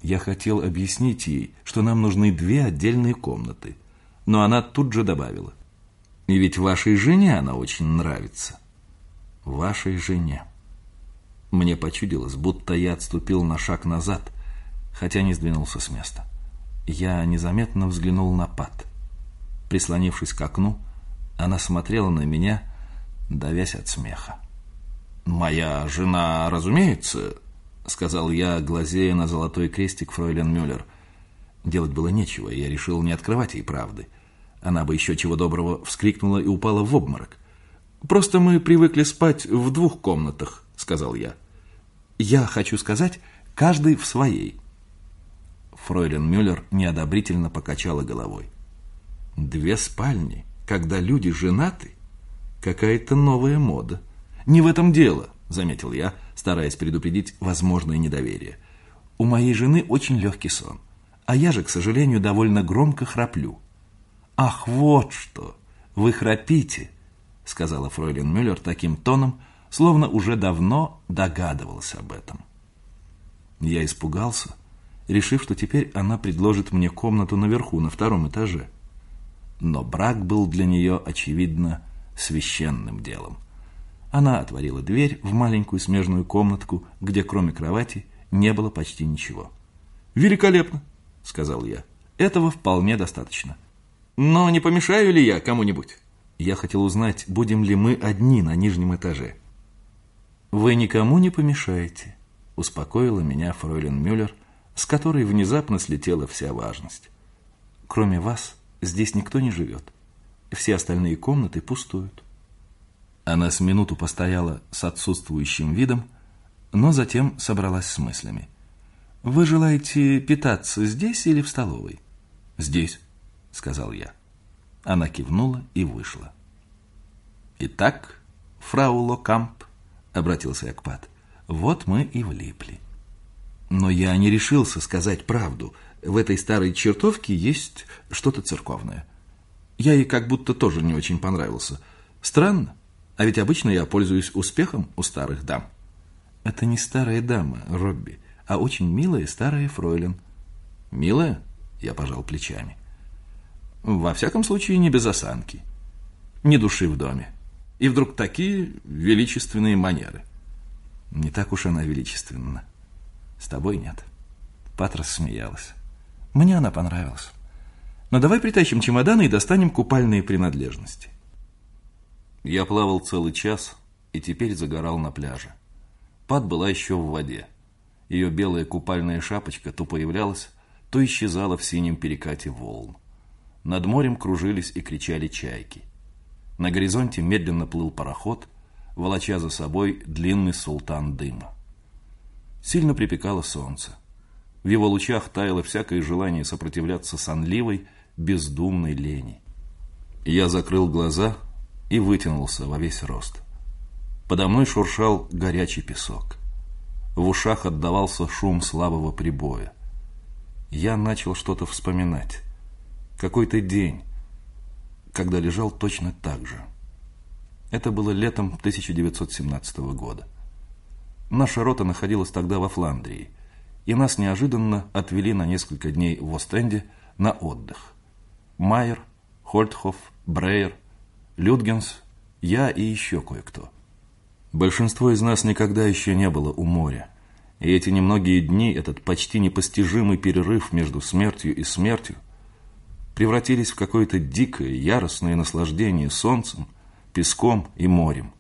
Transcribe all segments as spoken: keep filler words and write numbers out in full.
Я хотел объяснить ей, что нам нужны две отдельные комнаты, но она тут же добавила: «И ведь вашей жене она очень нравится». Вашей жене. Мне почудилось, будто я отступил на шаг назад, хотя не сдвинулся с места. Я незаметно взглянул на Пат. Прислонившись к окну, она смотрела на меня, давясь от смеха. «Моя жена, разумеется», — сказал я, глазея на золотой крестик фройлен Мюллер. Делать было нечего, и я решил не открывать ей правды. Она бы еще чего доброго вскрикнула и упала в обморок. «Просто мы привыкли спать в двух комнатах», — сказал я. «Я хочу сказать, каждый в своей». Фройлен Мюллер неодобрительно покачала головой. «Две спальни, когда люди женаты? Какая-то новая мода». «Не в этом дело», — заметил я, стараясь предупредить возможное недоверие. «У моей жены очень легкий сон, а я же, к сожалению, довольно громко храплю». «Ах, вот что! Вы храпите», — сказала фройлен Мюллер таким тоном, словно уже давно догадывалась об этом. Я испугался, решив, что теперь она предложит мне комнату наверху, на втором этаже. Но брак был для нее, очевидно, священным делом. Она отворила дверь в маленькую смежную комнатку, где кроме кровати не было почти ничего. «Великолепно», — сказал я. «Этого вполне достаточно. Но не помешаю ли я кому-нибудь?» Я хотел узнать, будем ли мы одни на нижнем этаже. «Вы никому не помешаете», — успокоила меня фройлен Мюллер, с которой внезапно слетела вся важность. «Кроме вас здесь никто не живет. Все остальные комнаты пустуют». Она с минуту постояла с отсутствующим видом, но затем собралась с мыслями. «Вы желаете питаться здесь или в столовой?» «Здесь», — сказал я. Она кивнула и вышла. «Итак, фрау Локамп», — обратился я к Пат, — «вот мы и влипли». Но я не решился сказать правду. В этой старой чертовке есть что-то церковное. Я ей как будто тоже не очень понравился. Странно, а ведь обычно я пользуюсь успехом у старых дам. «Это не старая дама, Робби, а очень милая старая фройлен». «Милая?» — я пожал плечами. «Во всяком случае, не без осанки. Ни души в доме. И вдруг такие величественные манеры». «Не так уж она величественна. С тобой нет». Пат рассмеялась. «Мне она понравилась. Но давай притащим чемоданы и достанем купальные принадлежности». Я плавал целый час и теперь загорал на пляже. Пат была еще в воде. Ее белая купальная шапочка то появлялась, то исчезала в синем перекате волн. Над морем кружились и кричали чайки. На горизонте медленно плыл пароход, волоча за собой длинный султан дыма. Сильно припекало солнце. В его лучах таяло всякое желание сопротивляться сонливой, бездумной лени. Я закрыл глаза и вытянулся во весь рост. Подо мной шуршал горячий песок. В ушах отдавался шум слабого прибоя. Я начал что-то вспоминать. Какой-то день, когда лежал точно так же. Это было летом тысяча девятьсот семнадцатого года. Наша рота находилась тогда во Фландрии, и нас неожиданно отвели на несколько дней в Остенде на отдых. Майер, Хольтхоф, Брейер, Людгенс, я и еще кое-кто. Большинство из нас никогда еще не было у моря, и эти немногие дни, этот почти непостижимый перерыв между смертью и смертью, превратились в какое-то дикое, яростное наслаждение солнцем, песком и морем.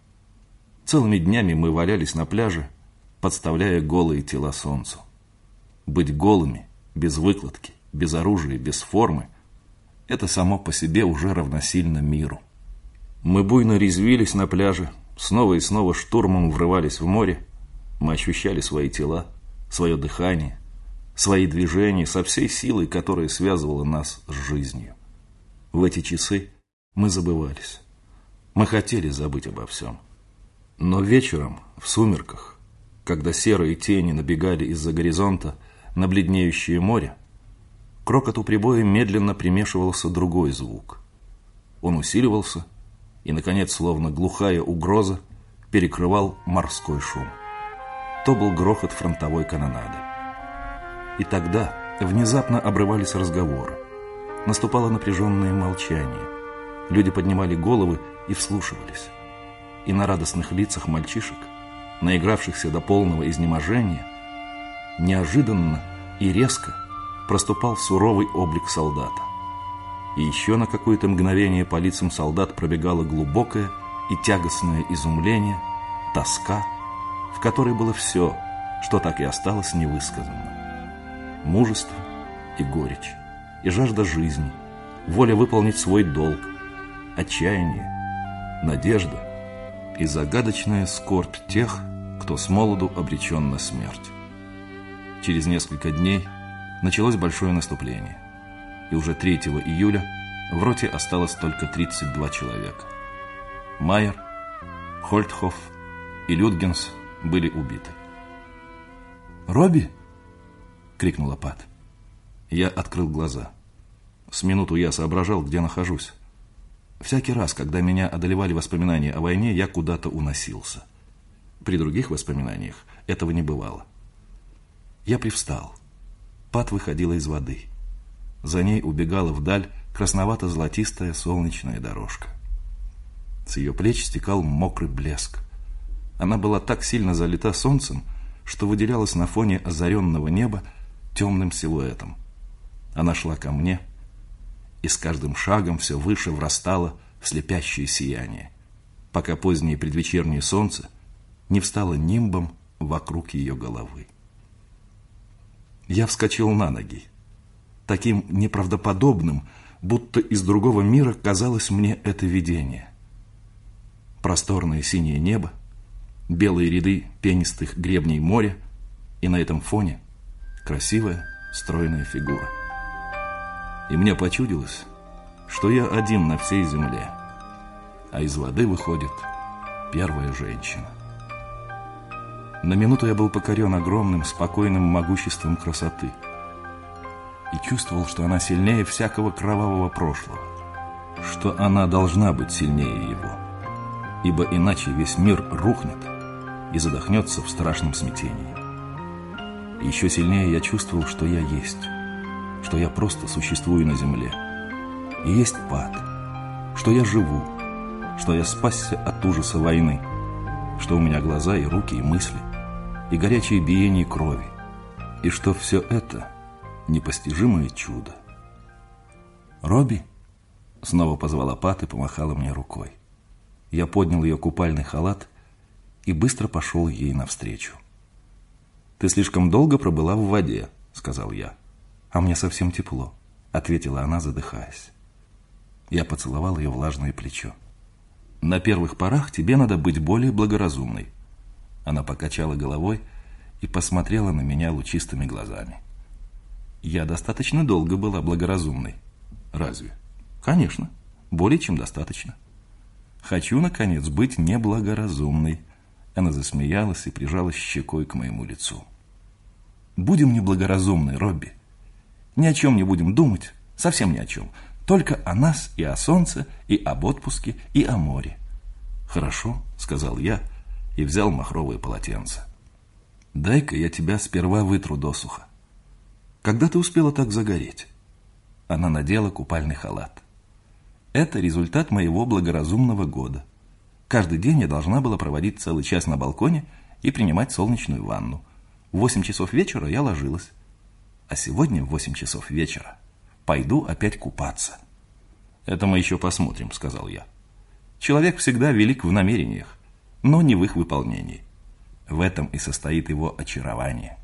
Целыми днями мы валялись на пляже, подставляя голые тела солнцу. Быть голыми, без выкладки, без оружия, без формы – это само по себе уже равносильно миру. Мы буйно резвились на пляже, снова и снова штурмом врывались в море. Мы ощущали свои тела, свое дыхание, свои движения со всей силой, которая связывала нас с жизнью. В эти часы мы забывались. Мы хотели забыть обо всем. Но вечером, в сумерках, когда серые тени набегали из-за горизонта на бледнеющее море, к рокоту прибоя медленно примешивался другой звук. Он усиливался и, наконец, словно глухая угроза, перекрывал морской шум. То был грохот фронтовой канонады. И тогда внезапно обрывались разговоры. Наступало напряженное молчание. Люди поднимали головы и вслушивались. И на радостных лицах мальчишек, наигравшихся до полного изнеможения, неожиданно и резко проступал суровый облик солдата. И еще на какое-то мгновение по лицам солдат пробегало глубокое и тягостное изумление, тоска, в которой было все, что так и осталось невысказанным. Мужество и горечь, и жажда жизни, воля выполнить свой долг, отчаяние, надежда и загадочная скорбь тех, кто с молоду обречен на смерть. Через несколько дней началось большое наступление, и уже третьего июля в роте осталось только тридцать два человека. Майер, Хольтхоф и Людгенс были убиты. «Робби!» — крикнула Пат. Я открыл глаза. С минуту я соображал, где нахожусь. Всякий раз, когда меня одолевали воспоминания о войне, я куда-то уносился. При других воспоминаниях этого не бывало. Я привстал. Пат выходила из воды. За ней убегала вдаль красновато-золотистая солнечная дорожка. С ее плеч стекал мокрый блеск. Она была так сильно залита солнцем, что выделялась на фоне озаренного неба темным силуэтом. Она шла ко мне, и с каждым шагом все выше врастала в слепящее сияние, пока позднее предвечернее солнце не встало нимбом вокруг ее головы. Я вскочил на ноги. Таким неправдоподобным, будто из другого мира казалось мне это видение. Просторное синее небо, белые ряды пенистых гребней моря, и на этом фоне красивая стройная фигура. И мне почудилось, что я один на всей земле, а из воды выходит первая женщина. На минуту я был покорен огромным, спокойным могуществом красоты и чувствовал, что она сильнее всякого кровавого прошлого, что она должна быть сильнее его, ибо иначе весь мир рухнет и задохнется в страшном смятении. И еще сильнее я чувствовал, что я есть, что я просто существую на земле, и есть Пат, что я живу, что я спасся от ужаса войны, что у меня глаза и руки, и мысли, и горячее биение крови, и что все это непостижимое чудо. «Робби?» — снова позвала Пат и помахала мне рукой. Я поднял ее купальный халат и быстро пошел ей навстречу. «Ты слишком долго пробыла в воде», — сказал я. «А мне совсем тепло», — ответила она, задыхаясь. Я поцеловал ее влажное плечо. «На первых порах тебе надо быть более благоразумной». Она покачала головой и посмотрела на меня лучистыми глазами. «Я достаточно долго была благоразумной». «Разве?» «Конечно, более чем достаточно». «Хочу, наконец, быть неблагоразумной». Она засмеялась и прижалась щекой к моему лицу. «Будем неблагоразумны, Робби. Ни о чем не будем думать, совсем ни о чем. Только о нас и о солнце, и об отпуске, и о море». «Хорошо», — сказал я и взял махровое полотенце. «Дай-ка я тебя сперва вытру досуха. Когда ты успела так загореть?» Она надела купальный халат. «Это результат моего благоразумного года. Каждый день я должна была проводить целый час на балконе и принимать солнечную ванну. В восемь часов вечера я ложилась. А сегодня в восемь часов вечера пойду опять купаться». «Это мы еще посмотрим», — сказал я. «Человек всегда велик в намерениях, но не в их выполнении. В этом и состоит его очарование».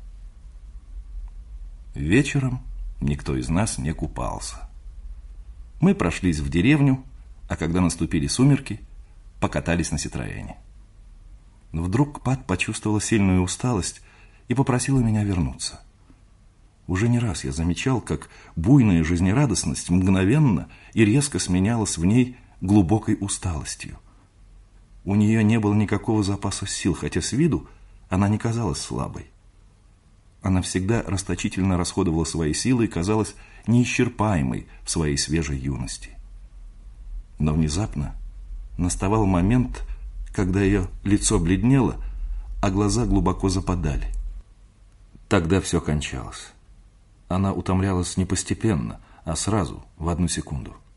Вечером никто из нас не купался. Мы прошлись в деревню, а когда наступили сумерки, покатались на Ситроэне. Вдруг Пат почувствовала сильную усталость и попросила меня вернуться. Уже не раз я замечал, как буйная жизнерадостность мгновенно и резко сменялась в ней глубокой усталостью. У нее не было никакого запаса сил, хотя с виду она не казалась слабой. Она всегда расточительно расходовала свои силы и казалась неисчерпаемой в своей свежей юности. Но внезапно наставал момент, когда ее лицо бледнело, а глаза глубоко западали. Тогда все кончалось. Она утомлялась не постепенно, а сразу, в одну секунду.